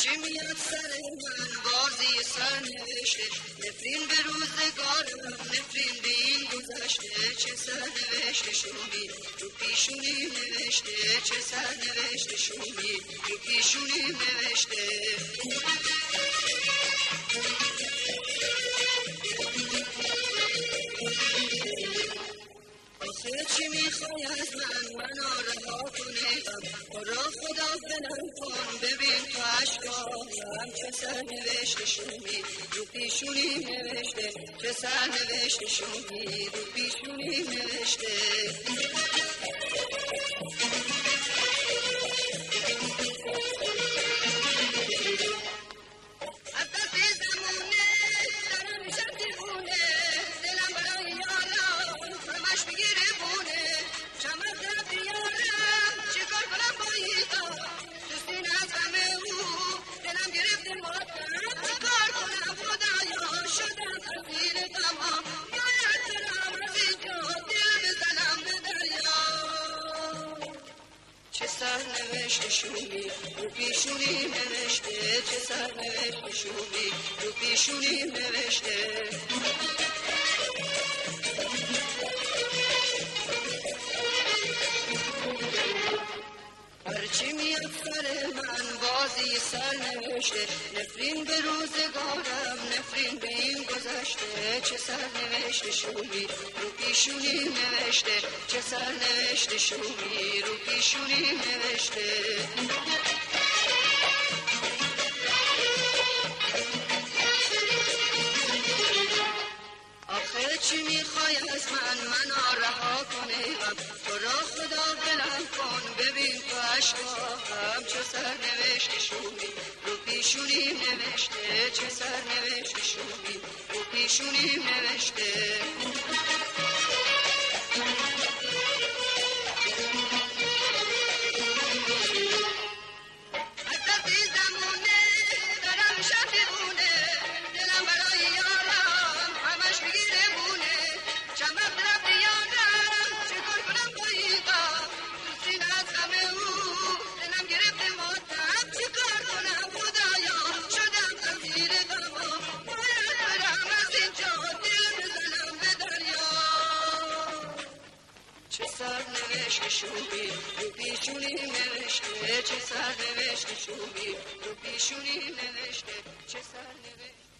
هرچی میاد سر من بازی سر نوشته، نفرین به روزگارم نفرین به این گذشته، چه سر نوشته شومی رو پیشونی نوشته، چه سر نوشته شومی رو پیشونی نوشته. آخه چی میخوای از منو رها کنی را خدا بلند کن، ببین تو عشقایم چه سر نوشته شومی رو پیشونی نوشته، چه سر نوشته شومی رو پیشونی نوشته. چه سر نوشته شومی رو پیشونی نوشته، چه سر نوشته شومی رو پیشونی نوشته. هرچی میاد سر من بازی سر نوشته، نفرین به روزگارم نفرین به این گذشته، چه سر نوشته شومی رو پیشونی نوشته، چه سر نوشته شومی رو پیشونی نوشته. آخه چی میخوای از منو رها کنی تو را خدا بلند کن، ببین تو عشقایم چه سر نوشته شومی رو پیشونی نوشته، چه سر نوشته شومی رو پیشونی نوشته. چه سر نوشته شومی رو پیشونی نوشته، چه سر نوشته شومی رو پیشونی نوشته، چه سر نوشته.